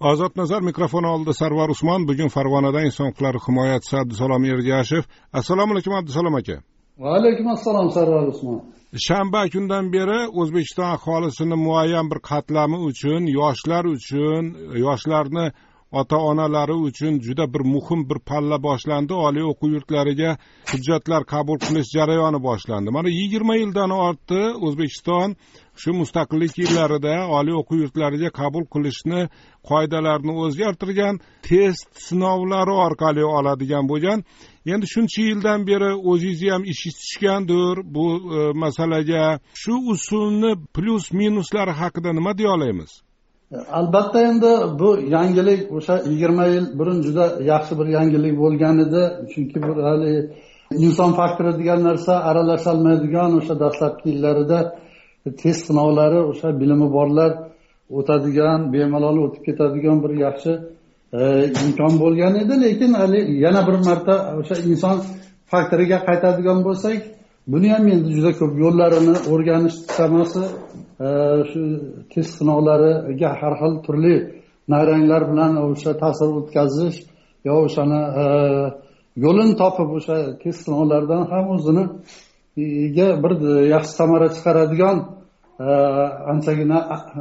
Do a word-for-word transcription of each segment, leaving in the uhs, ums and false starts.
Ozod nazar mikrofon oldida Sarvar Usmon. Bugun Farg'onadan inson huquqlari himoyachisi Abdusalom Ergashev. Assalomu alaykum Abdusalom aka. Va alaykum assalom Sarvar Usmon. Shanba kundan beri O'zbekiston aholisini muayyan bir qatlami uchun, yoshlar uchun, yoshlarni ota-onalari uchun juda bir muhim bir palla boshlandi. Oliy o'quv yurtlariga hujjatlar qabul qilish jarayoni boshlandi. Mana yigirma yildan ortdi O'zbekiston shu mustaqillik yillarida oliy o'quv yurtlariga qabul qilishni qoidalarini o'zgartirgan, test sinovlari orqali oladigan bo'lgan. Endi shuncha yildan beri o'zingiz ham ish tushgandir bu e, masalaga. Shu usulni plus minuslari haqida nima deya olamiz? Albatta endi bu yangilik o'sha yigirma yil burun juda yaxshi bir yangilik bo'lgan edi. Chunki bu hali inson faktori degan narsa aralasholmaydigan o'sha dastlabki yillarida test sinovlari o'sha bilimi borlar o'tadigan, bemalol o'tib ketadigan bir yaxshi e, imkon bo'lgan edi. Lekin hali yana bir marta o'sha inson faktoriga qaytadigan bo'lsak, buni ham endi juda ko'p yo'llarini o'rganish samasi shu test sinovlariga har xil turli nayranglar bilan o'sha ta'sir o'tkazish yo o'shani yo'lini topib o'sha test sinovlaridan ham o'zini bir yaxshi samara chiqaradigan anchagina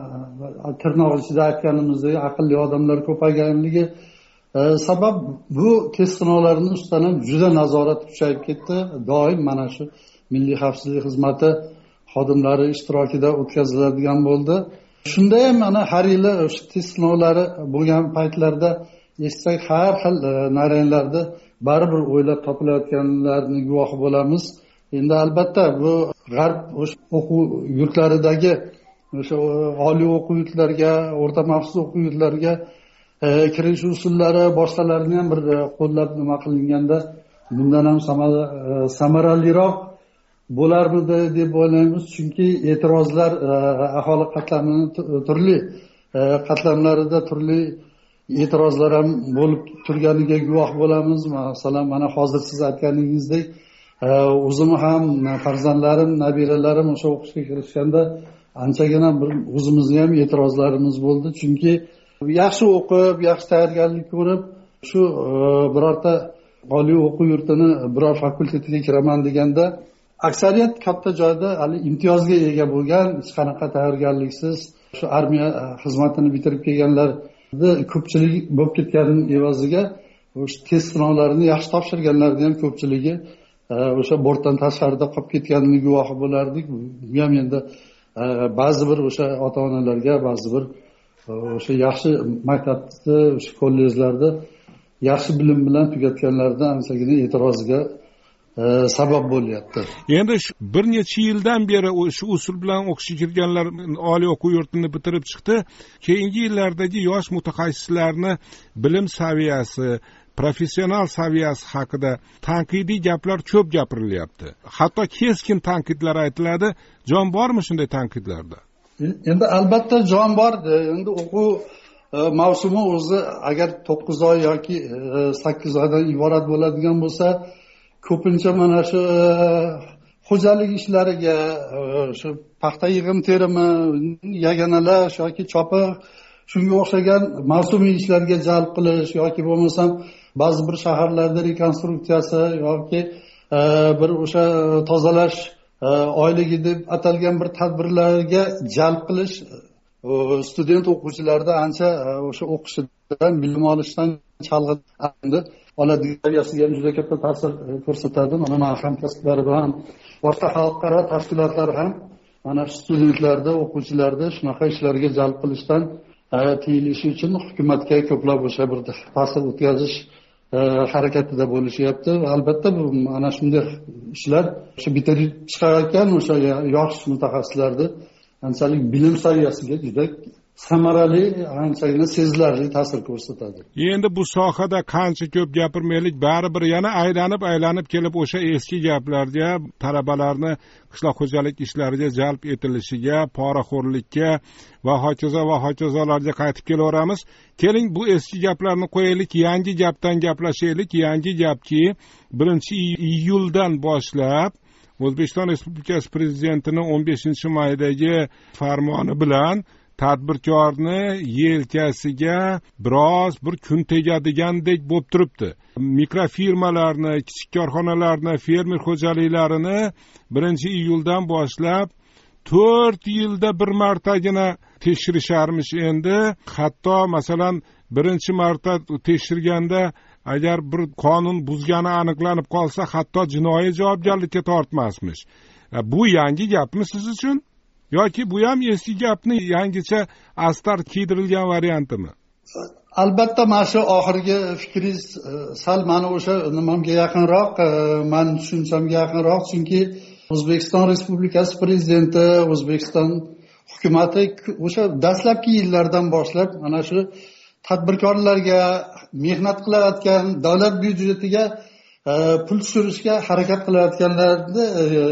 tirnoq ichida aytganimizdek aqlli odamlar ko'payganligi sabab bu test sinovlarini ustidan ham juda nazorat kuchayib ketdi. Doim mana shu Milliy xavfsizlik xizmati xodimlari ishtirokida o'tkaziladigan bo'ldi. Shunda ham mana har yili o'sha test sinovlari bo'lgan paytlarda eshitsak har xil nayranglarda baribir o'ylab topilayotganlarini guvohi bo'lamiz. Endi albatta bu g'arb o'sha o'quv yurtlaridagi o'sha oliy o'quv yurtlariga, o'rta maxsus o'quv yurtlariga kirish usullari boshqalarini ham bir qo'llab nima qilinganda bundan ham samaraliroq bo'larmidi deb o'ylaymiz. Chunki e'tirozlar aholi qatlamining turli qatlamlarida turli e'tirozlar ham bo'lib turganiga guvoh bo'lamiz. Masalan, mana hozir siz aytganingizdek, o'zim ham farzandlarim, nabiralarim o'sha o'qishga kirishganda anchagina bir o'zimizni ham e'tirozlarimiz bo'ldi. Chunki yaxshi o'qib, yaxshi tayyorgarlik ko'rib, shu birorta oliy o'quv yurtini biror fakultetiga kiraman deganda aksariyat katta joyda hali imtiyozga ega bo'lgan, hech qanaqa tayyorgarliksiz shu armiya xizmatini bitirib kelganlarni ko'pchilik bo'lib ketganining evaziga o'sha test sinovlarini yaxshi topshirganlarning ham ko'pchiligi o'sha bortdan tashqarida qolib ketganining guvohi bo'lardik. Bu ham endi ba'zi bir o'sha ota-onalarga, ba'zi bir o'sha yaxshi maktabda, o'sha kollejlarda yaxshi bilim bilan tugatganlardan anchagina e'tiroziga sabab bo'lyapti. Endi bir necha yildan beri shu usul bilan o'qishga kirganlar oliy o'quv yurtini bitirib chiqdi. Keyingi yillardagi yosh mutaxassislarni bilim saviyasi, professional saviyasi haqida tanqidiy gaplar ko'p gapirilyapti. Hatto keskin tanqidlar aytiladi. Jon bormi shunday tanqidlarda? Endi albatta jon bor. Endi o'quv mavsumi o'zi agar to'qqiz oy yoki sakkiz oydan iborat bo'ladigan bo'lsa, ko'pincha mana shu xo'jalik ishlariga, shu paxta yig'im terimi, yaganalash yoki chopiq, shunga o'xshagan mavsumiy ishlarga jalb qilish yoki bo'lmasam ba'zi bir shaharlarda rekonstruksiyasi yoki bir o'sha tozalash oyligi deb atalgan bir tadbirlarga jalb qilish student o'quvchilarda ancha o'sha o'qishidan, bilim olishdan chalg'itadi. oladigan saviyasiga ham juda katta ta'sir ko'rsatadi. Mana hamkasblari bilan boshqa xalqaro tashkilotlar ham mana studentlarda, o'quvchilarda shunaqa ishlarga jalb qilishdan tiyilishi uchun hukumatga ko'plab o'sha bir ta'sir o'tkazish harakatida bo'lishyapti. Albatta bu mana shunday ishlar o'sha bitirib chiqayotgan o'sha yosh mutaxassislarni anchalik bilim saviyasiga juda samarali, anchagina sezilarli ta'sir ko'rsatadi. Endi bu sohada qancha ko'p gapirmaylik, baribir yana aylanib aylanib kelib o'sha eski gaplarga, talabalarni qishloq xo'jalik ishlariga jalb etilishiga, poraxo'rlikka va hokazo va hokazolarga qaytib kelaveramiz. Keling bu eski gaplarni qo'yaylik, yangi gapdan gaplashaylik. Yangi gapki, birinchi iyuldan boshlab O'zbekiston Respublikasi Prezidentining o'n beshinchi maydagi farmoni bilan tadbirkorni yelkasiga biroz bir kun tegadigandek bo'lib turibdi. Mikrofirmalarni, kichik korxonalarni, fermer xo'jaliklarini birinchi iyuldan boshlab to'rt yilda bir martagina tekshirisharmish endi. Hatto masalan birinchi marta tekshirganda agar bir qonun buzgani aniqlanib qolsa, hatto jinoiy javobgarlikka tortmasmish. Bu yangi gapmi siz uchun? Yoki bu ham eski gapni yangicha astar kiydirilgan variantimi? Albatta, mana shu oxirgi fikringiz sal mani o'sha nimamga yaqinroq, mani tushunchamga yaqinroq, chunki O'zbekiston Respublikasi Prezidenti, O'zbekiston hukumati o'sha dastlabki yillardan boshlab mana shu tadbirkorlarga, mehnat qilayotgan davlat byudjetiga pul tushirishga harakat qilayotganlarni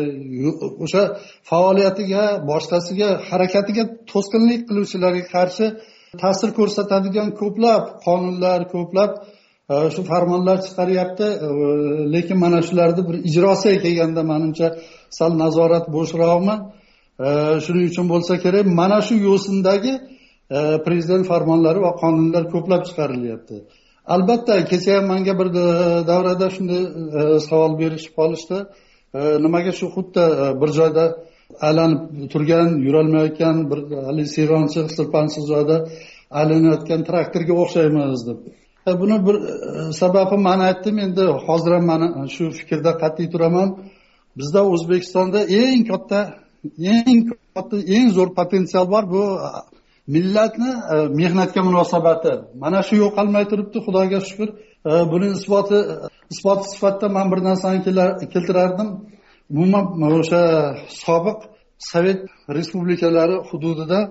o'sha faoliyatiga, boshqasiga harakatiga to'sqinlik qiluvchilarga qarshi ta'sir ko'rsatadigan ko'plab qonunlar, ko'plab shu farmonlar chiqaryapti. Lekin mana shularni bir ijrosiga kelganda menimcha sal nazorat bo'shroqmi. Shuning uchun bo'lsa kerak, mana shu yo'sindagi prezident farmonlari va qonunlar ko'plab chiqarilyapti. Albatta, kecha ham menga bir davrada shunday savol berishib qolishdi. Nimaga shu xuddi bir joyda aylanib turgan, yurolmayotgan bir hali seronchi, sirpanchi joyda aylanayotgan traktorga o'xshaymiz deb. Buni bir sababi men aytdim, endi hozir ham men shu fikrda qat'iy turaman. Bizda O'zbekistonda eng katta, eng katta, eng zo'r potensial bor, bu millatni mehnatga munosabati. Mana shu yo'qolmay turibdi, Xudoga shukr. Buni isboti isbot sifatida men bir narsani keltirardim. Umuman o'sha sobiq Sovet respublikalari hududida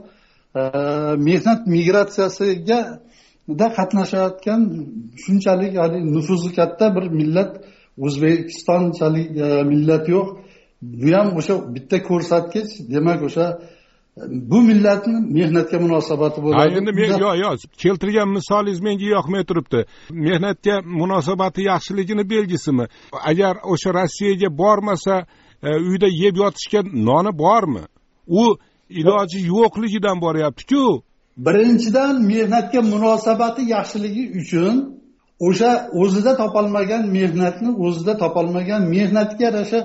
mehnat migratsiyasiga da qatnashayotgan shunchalik hali nufuzi katta bir millat O'zbekistonchalik millat yo'q. Bu ham o'sha bitta ko'rsatkich, demak o'sha bu millatning mehnatga munosabati bo'ladi. Endi men yo yo keltirgan misolingiz menga yoqmay turibdi. Mehnatga munosabati yaxshiligini belgisimi? Agar o'sha Rossiyaga bormasa, uyda yeb yotishga noni bormi? U iloji yo'qligidan boryapti-ku. Birinchidan mehnatga munosabati yaxshiligi uchun o'sha o'zida topolmagan mehnatni, o'zida topolmagan mehnatga yarasha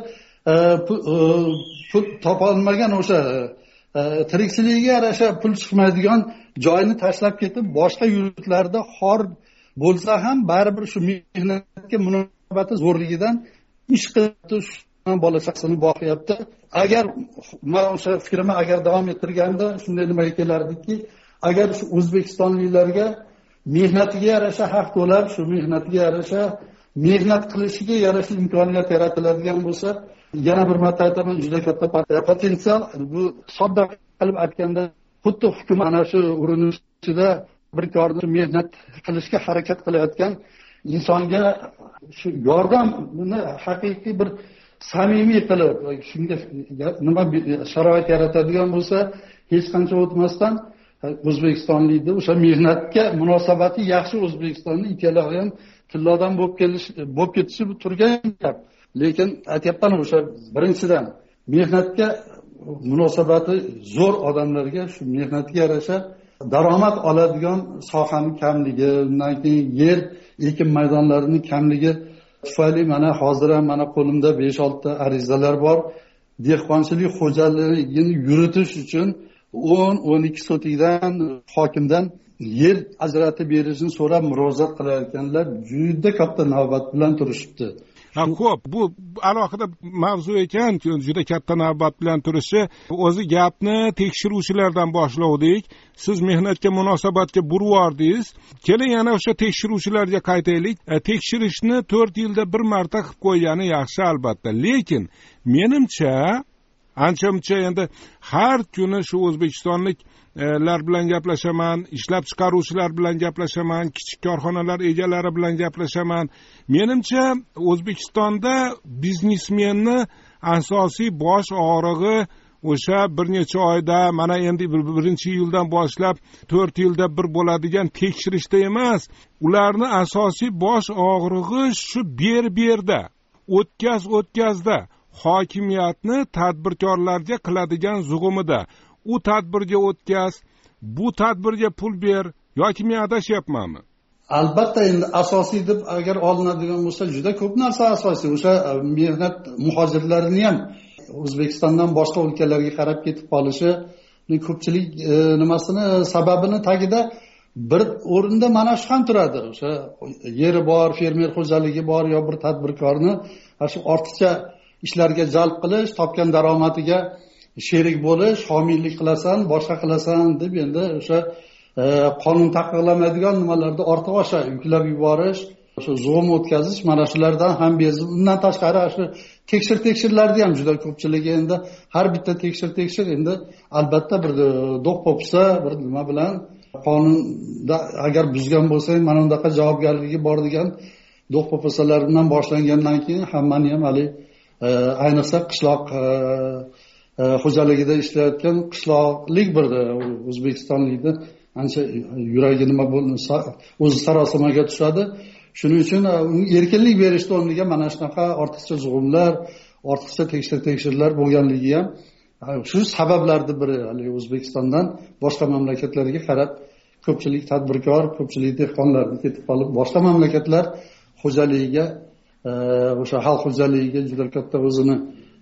pul topolmagan o'sha tirikchiligiga yarasha pul chiqmaydigan joyni tashlab ketib, boshqa yurtlarda xor bo'lsa ham baribir shu mehnatga munosabati zo'rligidan ish qilib bola chaqasini boqyapti. Agar men o'sha fikrimni agar davom ettirganda shunday nimaga kelardiki, agar shu o'zbekistonliklarga mehnatiga yarasha haq to'lab, shu mehnatiga yarasha mehnat qilishiga yarasha imkoniyat yaratiladigan bo'lsa, yana bir marta aytaman, juda katta potensial. Bu sodda qilib aytganda, xuddi hukumat ana shu urinishida bir korni mehnat qilishga harakat qilayotgan insonga shu yordamni haqiqiy bir samimiy qilib, shunga nima sharoit yaratadigan bo'lsa, hech qancha o'tmasdan O'zbekistonlikda o'sha mehnatga munosabati yaxshi O'zbekistonning ikkalasi ham tillodan bo'lib kelish, bo'lib ketishi bu turgan gap. Lekin aytayapman, o'sha birinchidan mehnatga munosabati zo'r odamlarga shu mehnatga yarasha daromad oladigan sohaning kamligi, undan keyin yer ekin maydonlarining kamligi tufayli mana hozir ham mana qo'limda besh olti ta arizalar bor. Dehqonchilik xo'jaligini yuritish uchun o'n o'n ikki sotikdan hokimdan yer ajratib berishini so'rab murojaat qilayotganlar juda katta navbat bilan turishibdi. Ha, xo'p, bu alohida mavzu ekan, juda katta navbat bilan turishi. O'zi gapni tekshiruvchilardan boshlavdik. Siz mehnatga munosabatga burvordingiz. Keling yana o'sha tekshiruvchilarga qaytaylik. Tekshirishni to'rt yilda bir marta qilib qo'ygani yaxshi albatta. Lekin menimcha ancha-muncha endi har kuni shu o'zbekistonliklar bilan gaplashaman, ishlab chiqaruvchilar bilan gaplashaman, kichik korxonalar egalari bilan gaplashaman. Menimcha O'zbekistonda biznesmenni asosiy bosh og'rig'i o'sha bir necha oyda, mana endi birinchi yildan boshlab to'rt yilda bir bo'ladigan tekshirishda emas, ularni asosiy bosh og'rig'i shu ber-berda, o'tkaz-o'tkazda, hokimiyatni tadbirkorlarga qiladigan zug'umida. U tadbirga o'tkaz, bu tadbirga pul ber yoki men adashyapmanmi? Albatta, endi asosiy deb agar olinadigan bo'lsa juda ko'p narsa asosiy. O'sha mehnat muhojirlarini ham O'zbekistondan boshqa o'lkalarga qarab ketib qolishi ko'pchilik nimasini sababini tagida bir o'rinda mana shu ham turadi. O'sha yeri bor, fermer xo'jaligi bor yo bir tadbirkorni shu ortiqcha ishlarga jalb qilish, topgan daromadiga sherik bo'lish, homiylik qilasan, boshqa qilasan deb endi o'sha qonun taqiqlamaydigan nimalarni ortiq osha yuklab yuborish, o'sha zo'm o'tkazish, mana shulardan ham bezib, undan tashqari shu tekshir tekshirlarni ham juda ko'pchiligi endi har bitta tekshir tekshir endi albatta bir do'q popsa, bir nima bilan qonunda agar buzgan bo'lsang mana bunaqa javobgarligi bor degan do'q popasalar bilan boshlangandan keyin hammani ham hali ayniqsa qishloq xo'jaligida ishlayotgan qishloqlik bir o'zbekistonlikni ancha yuragi nima bo'lsa o'zi sarosimaga tushadi. Shuning uchun erkinlik berishni o'rniga mana shunaqa ortiqcha zug'umlar, ortiqcha tekshir tekshirlar bo'lganligi ham shu sabablarning biri. Hali O'zbekistondan boshqa mamlakatlarga qarab ko'pchilik tadbirkor, ko'pchilik dehqonlarni ketib qolib boshqa mamlakatlar xo'jaligiga, o'sha xalq xo'jaligiga juda katta o'zini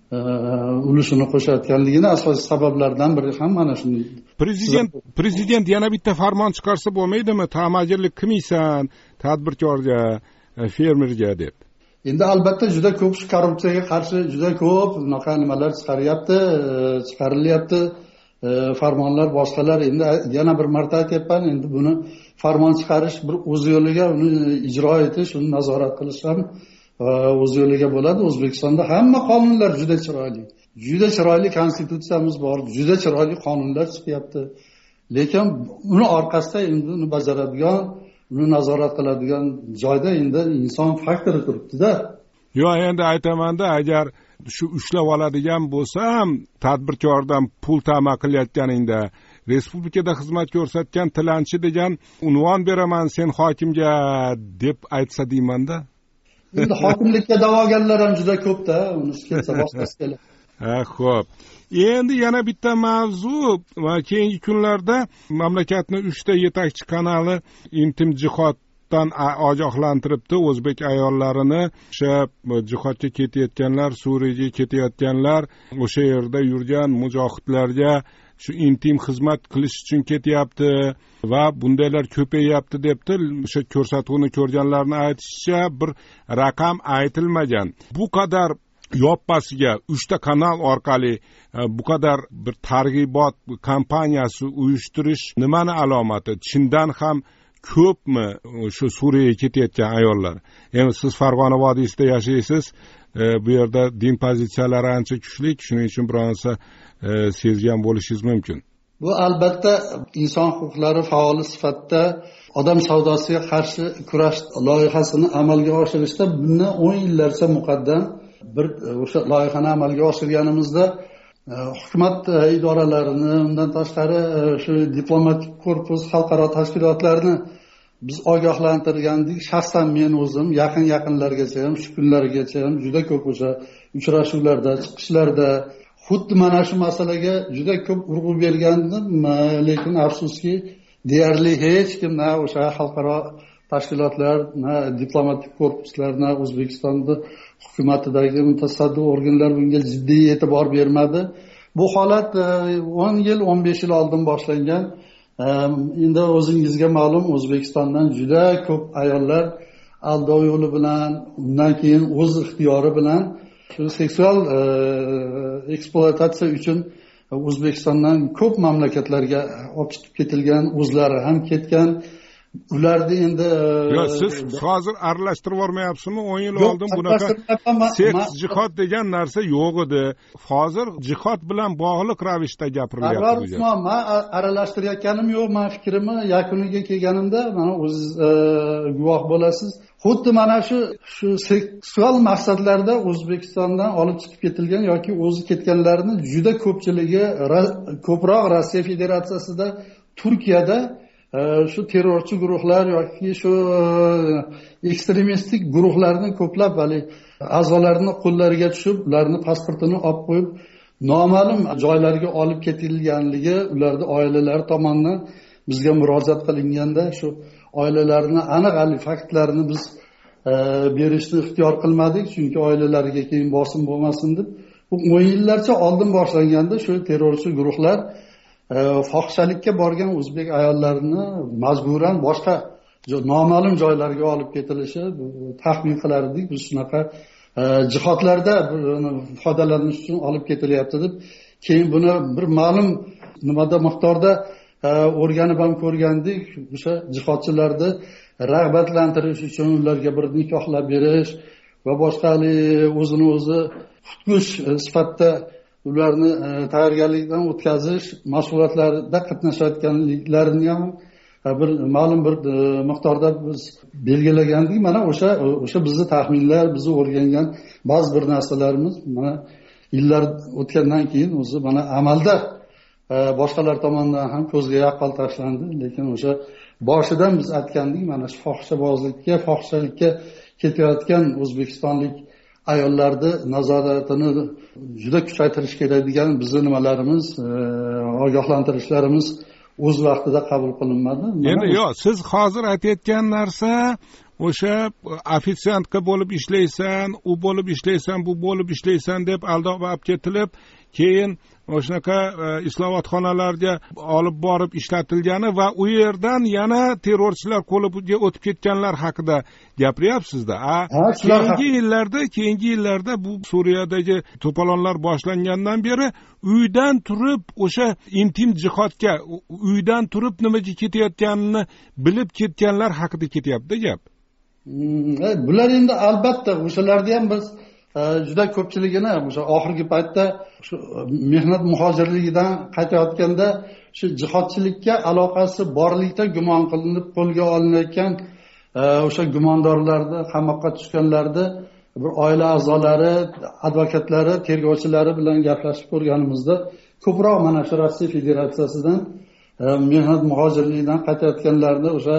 ulushini qo'shayotganligini asosiy sabablardan biri ham mana shunday. Prezident prezident yana bitta farmon chiqarsa bo'lmaydimi? Ta'majirlik qilmaysan tadbirkorga, fermerga deb. Endi albatta juda ko'p shu korrupsiyaga qarshi juda ko'p bunaqa nimalar chiqaryapti, chiqarilyapti. Farmonlar boshqalar. Endi yana bir marta aytyapman, endi buni farmon chiqarish bir o'z yo'liga, uni ijro etish, uni nazorat qilish ham o'z yo'liga bo'ladi. O'zbekistonda hamma qonunlar juda chiroyli. Juda chiroyli konstitutsiyamiz bor, juda chiroyli qonunlar chiqyapti. Lekin uni orqasida endi uni bajaradigan, uni nazorat qiladigan joyda endi inson faktori turibdi-da. Yo'q, endi aytamanda, agar shu ushlab oladigan bo'lsam, tadbirkordan pul ta'ma qilayotganingda respublikada xizmat ko'rsatgan tilanchi degan unvon beraman sen hokimga deb aytsa deymanda. Endi hokimlikka da'vogarlar ham juda ko'p-da, uni kelsa boshqasi keladi. Ha, xo'p. Endi yana bitta mavzu va keyingi kunlarda mamlakatning uchta yetakchi kanali intim jihoddan ogohlantiribdi o'zbek ayollarini. O'sha jihodga ketayotganlar, Suriyaga ketayotganlar, o'sha yerda yurgan mujohidlarga shu intim xizmat qilish uchun ketyapti va bundaylar ko'payapti debdi. O'sha ko'rsatuvni ko'rganlarning aytishicha bir raqam aytilmagan. Bu qadar yoppasiga uchta kanal orqali bu qadar bir targ'ibot kampaniyasi uyushtirish nimani alomati? Chindan ham ko'pmi shu Suriyaga ketayotgan ayollar? Endi siz Farg'ona vodiysida yashaysiz, bu yerda din pozitsiyalari ancha kuchli, shuning uchun bironsa sezgan bo'lishingiz mumkin. Bu albatta inson huquqlari faoli sifatida odam savdosiga qarshi kurash loyihasini amalga oshirishda bundan o'n yillarcha muqaddam bir o'sha loyihani amalga oshirganimizda hukumat idoralarini, undan tashqari shu diplomatik korpus, xalqaro tashkilotlarni biz ogohlantirgandik. Shaxsan men o'zim yaqin yaqinlargacha ham, shu kunlargacha ham juda ko'p o'sha uchrashuvlarda, chiqishlarda xuddi mana shu masalaga juda ko'p urg'u bergandim, lekin afsuski deyarli hech kim na o'sha xalqaro tashkilotlar, na diplomatik korpuslar, na O'zbekistonda hukumatidagi mutasaddi organlar bunga jiddiy e'tibor bermadi. Bu holat o'n yil, o'n besh yil oldin boshlangan. Endi o'zingizga ma'lum, O'zbekistondan juda ko'p ayollar aldov yo'li bilan, undan keyin o'z ixtiyori bilan shu seksual ekspluatatsiya uchun O'zbekistondan ko'p mamlakatlarga olib chiqib ketilgan, o'zlari ham ketgan. Ularni endi yo siz hozir aralashtirib yormayapsizmi? o'n yil oldin bunaqa seks jihod degan narsa yo'q edi. Hozir jihod bilan bog'liq ravishda gapirilyapti. Men aralashtirayotganim yo'q, men fikrimni yakuniga kelganimda mana o'ziz guvoh bo'lasiz. Xuddi mana shu shu seksual maqsadlarda O'zbekistondan olib chiqib ketilgan yoki o'zi ketganlarning juda ko'pchiligi ko'proq Rossiya Federatsiyasida, Turkiyada shu terrorchi guruhlar yoki shu ekstremistik guruhlarning ko'plab hali a'zolarini qo'llariga tushib, ularni pasportini olib qo'yib, noma'lum joylarga olib ketilganligi ularni oilalari tomonidan bizga murojaat qilinganda shu oilalarni aniq faktlarni biz e, berishni ixtiyor qilmadik, chunki oilalariga keyin bosim bo'lmasin deb. Bu o'n yillarcha oldin boshlanganda shu terrorchi guruhlar e, fohishalikka borgan o'zbek ayollarini majburan boshqa noma'lum joylarga olib ketilishi taxmin qilardik. Biz shunaqa e, jihodlarda foydalanish uchun olib ketilyapti deb. Keyin buni bir ma'lum nimada miqdorda o'rganib ham ko'rgandik. O'sha jihodchilarni rag'batlantirish uchun ularga bir nikohlab berish va boshqa o'zini o'zi xudkush sifatida ularni tayyorgarlikdan o'tkazish mashg'ulotlarida qatnashayotganliklarini ham bir ma'lum bir miqdorda biz belgilagandik. Mana o'sha o'sha bizning taxminlar, bizni o'rgangan ba'zi bir narsalarimiz mana yillar o'tgandan keyin o'zi mana amalda boshqalar tomonidan ham ko'zga yaqqol tashlandi. Lekin o'sha boshidan biz aytgandik, mana shu fohishabozlikka, fohishalikka ketayotgan o'zbekistonlik ayollarni nazoratini juda kuchaytirish kerak degan bizning nimalarimiz, ogohlantirishlarimiz o'z vaqtida qabul qilinmadi. Endi yo'q, siz hozir aytayotgan narsa o'sha ofitsiantka bo'lib ishlaysan, u bo'lib ishlaysan, bu bo'lib ishlaysan deb aldab olib ketilib, keyin o'shanaqa islohotxonalarga olib borib ishlatilgani va u yerdan yana terrorchilar qo'liga o'tib ketganlar haqida gapiryapsiz-da. Keyingi yillarda, keyingi yillarda bu Suriyadagi to'polonlar boshlangandan beri uydan turib o'sha intim jihodga, uydan turib nimaga ketayotganini bilib ketganlar haqida ketyapti gap. Bular endi albatta o'shalarni ham biz juda ko'pchiligini o'sha oxirgi paytda shu mehnat muhojirligidan qaytayotganda shu jihodchilikka aloqasi borlikda gumon qilinib qo'lga olinayotgan o'sha gumondorlarni, qamoqqa tushganlarni bir oila a'zolari, advokatlari, tergovchilari bilan gaplashib ko'rganimizda ko'proq mana shu Rossiya Federatsiyasidan mehnat muhojirligidan qaytayotganlarni o'sha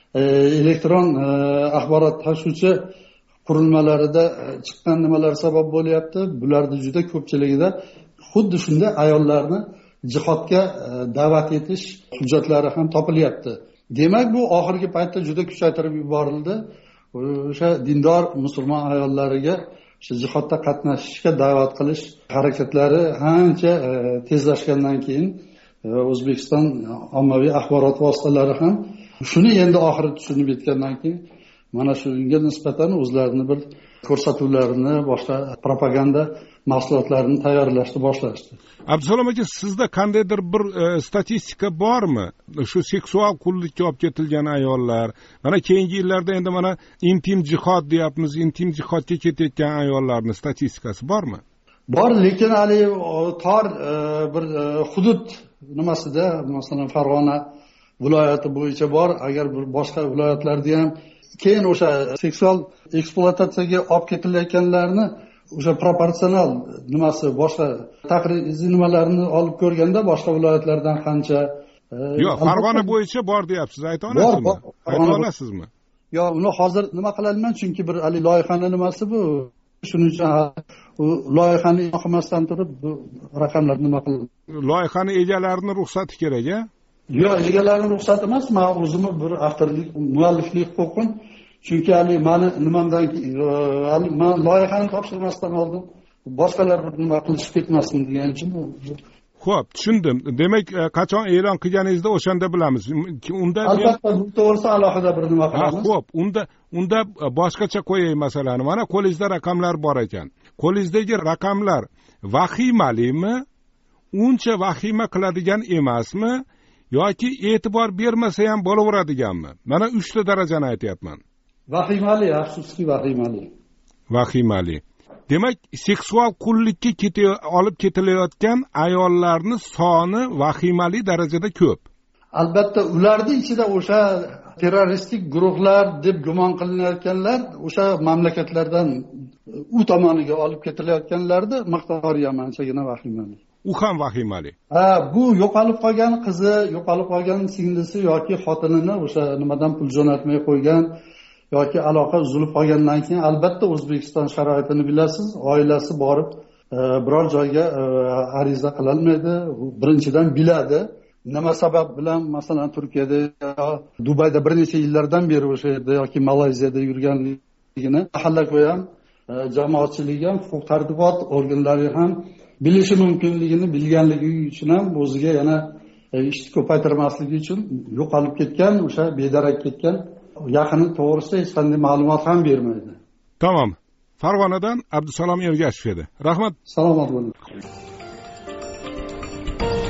elektron axborot tashuvchi qurilmalarida chiqqan nimalar sabab bo'lyapti. Bularning juda ko'pchiligida xuddi shunday ayollarni jihodga da'vat etish hujjatlari ham topilyapti. Demak, bu oxirgi paytda juda kuchaytirib yuborildi. O'sha dindor musulmon ayollariga o'sha jihodda qatnashishga da'vat qilish harakatlari ancha tezlashgandan keyin O'zbekiston ommaviy axborot vositalari ham shuni endi oxiri tushunib yetgandan keyin mana shunga nisbatan o'zlarini bir ko'rsatuvlarini, boshqa propaganda mahsulotlarini tayyorlashni boshlashdi. Abdusalom aka, sizda qandaydir bir e, statistika bormi? Shu seksual qullikka olib ketilgan ayollar, mana keyingi yillarda endi mana intim jihod deyapmiz, intim jihodga ketayotgan ayollarning statistikasi bormi? Bor, lekin hali tor e, bir e, hudud nimasida, masalan Farg'ona viloyati bo'yicha bor, agar bir boshqa viloyatlarda ham keyin o'sha seksual ekspluatatsiyaga olib ketilayotganlarni o'sha proporsional nimasi boshqa taqriziy nimalarni olib ko'rganda boshqa viloyatlardan qancha yo'q, Farg'ona bo'yicha bor deyapsiz, ayta olasizmi? Ayta olasizmi? Yo'q, uni hozir nima qilaman, chunki bir ali loyihani nimasi bu. Shuning uchun u loyihani o'qimasdan turib bu raqamlar nima qildi? Loyihani egalarini ruxsati kerak-a? Yo'q, egalarining ruxsati emas, men o'zimni bir avtorlik, mualliflik huquqim. Chunki hali meni nimamdan hali men loyihani topshirmasdan oldin boshqalar bir nima qilishib ketmasin degan uchun. Xo'p, tushundim. Demak, qachon e'lon qilganingizda o'shanda bilamiz. Unda albatta bu to'g'risida alohida bir nima qilamiz. Xo'p, unda unda boshqacha qo'yay masalani. Mana qo'lingizda raqamlar bor ekan. Qo'lingizdagi raqamlar vahimalimi? Uncha vahima qiladigan emasmi? Yoki e'tibor bermasa ham bo'laveradiganmi? Mana uchta darajani aytayapman. Vahimali, afsuski vahimali. Vahimali. Demak, seksual qullikka ketay olib ketilayotgan ayollarning soni vahimali darajada ko'p. Albatta, ularning ichida o'sha terroristik guruhlar deb gumon qilinayotganlar o'sha mamlakatlardan u tomoniga olib ketilayotganlarni miqdori ham anchagina vahimali. U ham vahimali. Ha, bu yo'qolib qolgan qizi, yo'qolib qolgan singlisi yoki xotinini o'sha nimadan pul jo'natmay qo'ygan yoki aloqa uzilib qolgandan keyin albatta O'zbekiston sharoitini bilasiz, oilasi borib biror joyga ariza qilolmaydi. Birinchidan biladi nima sabab bilan, masalan Turkiyada, Dubayda bir necha yillardan beri o'sha yerda yoki Malayziyada yurganligini mahalla-ko'y ham, jamoatchilik ham, huquq-tartibot organlari ham bilishi mumkinligini bilganligi uchun ham o'ziga yana ishni ko'paytirmasligi uchun yo'qolib ketgan, o'sha bedarak ketgan yaqini to'g'risida hech qanday ma'lumot ham bermaydi. Tamom. Farg'onadan Abdusalom Ergashev edi. Rahmat. Salomat bo'ling.